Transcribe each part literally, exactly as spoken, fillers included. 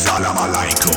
Салам алейкум.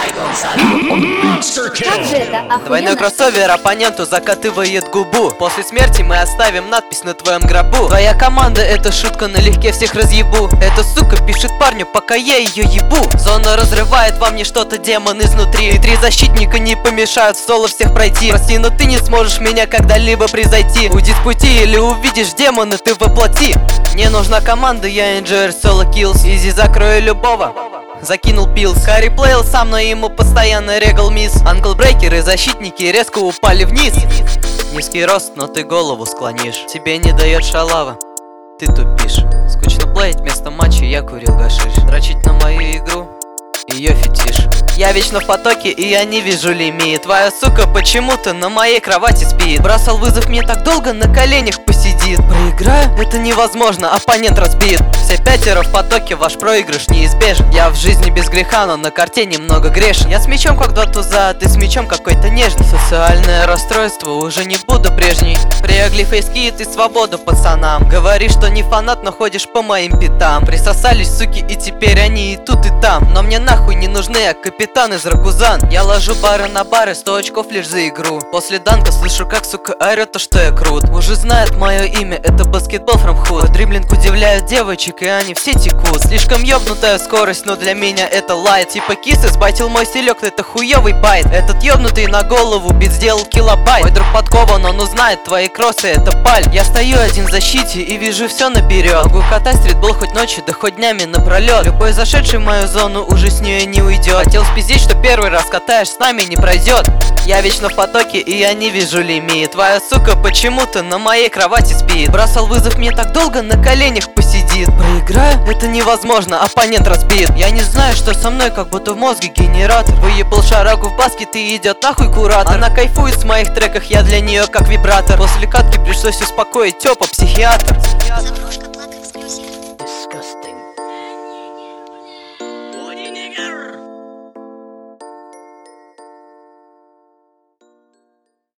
Как же это охуенно. Двойной кроссовер оппоненту закатывает губу. После смерти мы оставим надпись на твоем гробу. Твоя команда — это шутка, налегке всех разъебу. Эта сука пишет парню, пока я ее ебу. Зона разрывает во мне что-то, демон изнутри. И три защитника не помешают в соло всех пройти. Прости, но ты не сможешь меня когда-либо превзойти. Уйди с пути или увидишь демона, ты воплоти. Мне нужна команда, я инжир, соло киллс. Изи закрою любого. Закинул пилс. Харри плейл сам, но ему постоянно регал мисс. Анклбрейкеры, защитники резко упали вниз. Низкий рост, но ты голову склонишь. Тебе не дает шалава, ты тупишь. Скучно плеить вместо матча, я курил гашиш. Дрочить на мою игру, ее фетиш. Я вечно в потоке, и я не вижу лимит. Твоя сука почему-то на моей кровати спит. Бросал вызов, мне так долго на коленях посидит. Проиграю? Это невозможно, оппонент разбит. Все пятеро в потоке, ваш проигрыш неизбежен. Я в жизни без греха, но на карте немного грешен. Я с мечом как два туза, ты с мечом какой-то нежный. Социальное расстройство, уже не буду прежней. Приогли фейскит и свободу пацанам. Говоришь, что не фанат, но ходишь по моим пятам. Присосались суки, и теперь они и тут, и там. Но мне нахуй не нужны, я капитан из Рагузан. Я ложу бары на бары, сто очков лишь за игру. После данка слышу, как сука орет, то что я крут. Уже знает мое имя, это баскетбол from hood. Дриблинг удивляют девочек, и они все текут. Слишком ёбнутая скорость, но для меня это лайт. Типа кисы сбайтил мой селек, это хуёвый байт. Этот ёбнутый на голову бит сделал килобайт. Мой друг подкован, он узнает твои кроссы, это паль. Я стою один в защите и вижу все наперед. Могу катать стритбол хоть ночью, да хоть днями напролет. Любой зашедший в мою зону уже с нее не уйдет. Хотел спиздить, что первый раз катаешь, с нами не пройдет. Я вечно в потоке, и я не вижу лимит. Твоя сука почему-то на моей кровати спит. Бросал вызов, мне так долго на коленях посидит. Проиграю? Это невозможно, оппонент разбит. Я не знаю, что со мной, как будто в мозге генератор. Выебал шарагу в баскет и идет нахуй куратор. Она кайфует с моих треках, я для нее как вибратор. После катки пришлось успокоить тёпа, психиатр.